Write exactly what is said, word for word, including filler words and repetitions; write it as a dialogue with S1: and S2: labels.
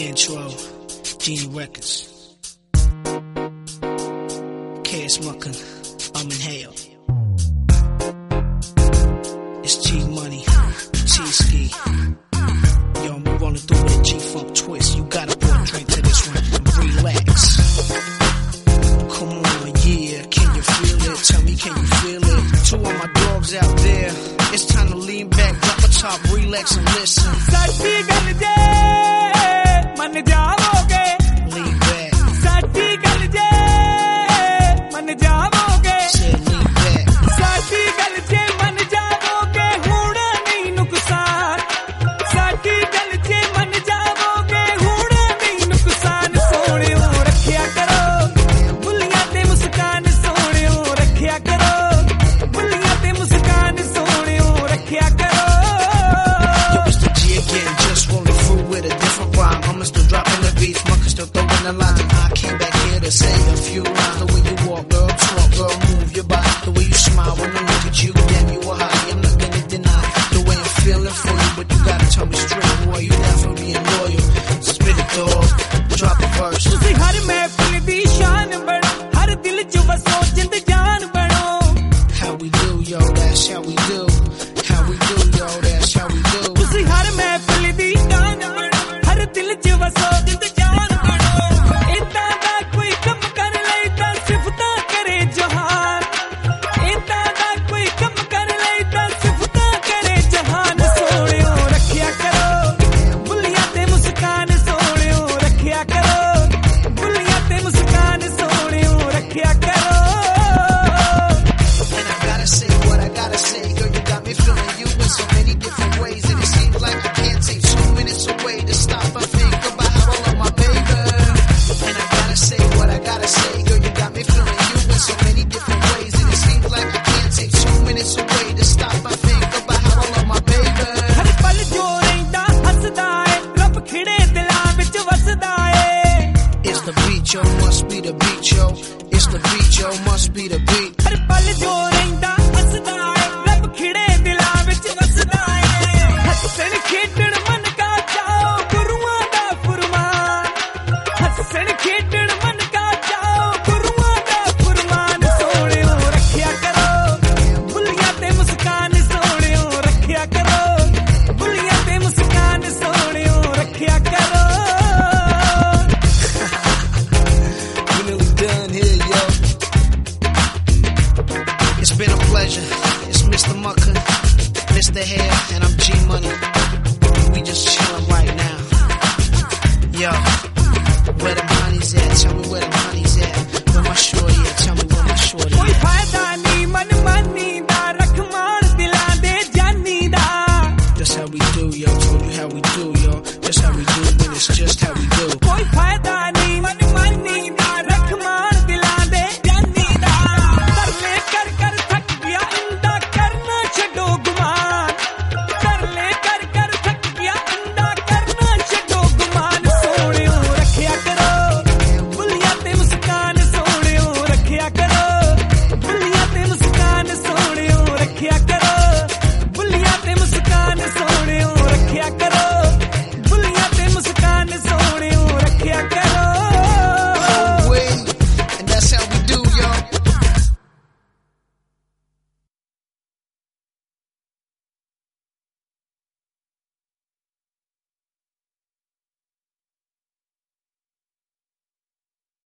S1: Intro, Genie Records. K S Muckin, I'm in hell. It's G Money, T-Ski. Yo, I'm rolling through with a G-Funk twist. You gotta pour a drink to this one and relax. Come on, yeah, can you feel it? Tell me, can you feel it? Two of my dogs out there. It's time to lean back, drop a top, relax and listen.
S2: Sati gal je man jaavoge,
S1: Lean back,
S2: sati gal je man jaavoge,
S1: say lean back.
S2: sati gal je man jaavoge, hoona nahi nuksan. Sati gal je man jaavoge, hoona nahi nuksan. Sohniyo rakhya karo buliyan te muskaan, sohniyo rakhya karo buliyan te muskaan, sohniyo rakhya karo.
S1: Yo, it's the G again, just rolling through with a different rhyme. I'm still dropping the beats, Muckin still throwing the lines. And I came back here to say a few lines. The way you walk, girl, talk, girl, move your body. The way you smile when I look at you, damn, you a hottie. I'm not gonna deny the way I'm feeling for you, but you gotta tell me straight, boy, you down for being loyal. Spit it, dog, drop the verse.
S2: ਤੁਸੀਂ ਹਰ ਮਹਿਫਿਲ ਦੀ ਸ਼ਾਨ ਬਣੋ, ਹਰ ਦਿਲ 'ਚ ਵਸੋ, ਜਿੰਦ ਜਾਨ ਬਣੋ.
S1: How we do, yo, that's how we do. How we do, yo, that's how we do.
S2: ਤੁਸੀਂ ਹਰ ਮਹਿਫਿਲ ਦੀ ਸ਼ਾਨ ਬਣੋ, ਹਰ ਦਿਲ 'ਚ ਵਸੋ, ਜਿੰਦ ਜਾਨ ਬਣੋ. ਏਦਾਂ ਦਾ ਕੋਈ ਕੰਮ ਕਰ ਲਈ ਤਾਂ ਸਿਫਤਾਂ ਕਰੇ ਜਹਾਨ. ਏਦਾਂ ਦਾ ਕੋਈ ਕੰਮ ਕਰ ਲਈ ਤਾਂ ਸਿਫਤਾਂ ਕਰੇ ਜਹਾਨ. ਸੋਹਣਿਓ ਰੱਖਿਆ ਕਰੋ ਬੁੱਲੀਆਂ ਤੇ ਮੁਸਕਾਨ, ਸੋਹਣਿਓ ਰੱਖਿਆ ਕਰੋ ਬੁੱਲੀਆਂ ਤੇ ਮੁਸਕਾਨ, ਸੋਹਣਿਓ ਰੱਖਿਆ ਕਰੋ.
S1: And I gotta say what I gotta say, girl, you got me feeling you in so many different ways. And it seems like I can't take two minutes away to stop and think about how I love my baby. And I gotta say what I gotta say, girl, you got me feeling you in so many different ways. And it seems like I can't take two minutes away to stop and think about how I love my baby.
S2: ਹਰ ਪਲ ਜੋ ਰਹਿੰਦਾ ਹੱਸਦਾ ਏ, ਰੱਬ ਖਿੜੇ ਦਿਲਾਂ ਵਿੱਚ ਵਸਦਾ ਏ.
S1: It's the beat, yo, must be the beat, yo. It's the beat, yo, must be the beat.
S2: ਹਰ ਪਲ ਜੋ ਰਹਿੰਦਾ ਹੱਸਦਾ ਏ, ਰੱਬ ਖਿੜੇ ਦਿਲਾਂ ਵਿੱਚ ਵਸਦਾ ਏ. ਹੱਸਣ ਖੇਡਣ ਮਨ ਕਾ ਚਾਓ, ਗੁਰੂਆਂ ਦਾ ਫੁਰਮਾਨ. ਹੱਸਣ ਖੇਡਣ ਮਨ ਕਾ ਚਾਓ, ਗੁਰੂਆਂ ਦਾ ਫੁਰਮਾਨ. ਸੋਹਣਿਓ ਰੱਖਿਆ ਕਰੋ ਬੁੱਲੀਆਂ ਤੇ ਮੁਸਕਾਨ, ਸੋਹਣਿਓ ਰੱਖਿਆ ਕਰੋ ਬੁੱਲੀਆਂ ਤੇ ਮੁਸਕਾਨ, ਸੋਹਣਿਓ ਰੱਖਿਆ ਕਰੋ.
S1: We nearly done here, yo. It's been a pleasure. It's Mister Muckin, Mister Hair, and I'm G Money. We just chillin' right now. Yo, where them honeys at? Tell me where them honeys at. Where my shorty at? Tell me where my shorty
S2: ਕੋਈ
S1: at.
S2: ਫਾਇਦਾ ਨਹੀਂ ਮਨ ਮਾਨੀ ਦਾ, ਰਖਮਾਨ ਦਿਲਾਂ ਦੇ ਜਾਨੀ ਦਾ.
S1: That's how we do, yo. Told you how we do, yo. That's how we do when it's just how we do.
S2: ਕੋਈ ਫਾਇਦਾ ਨਹੀਂ ਮਨ ਮਾਨੀ ਦਾ,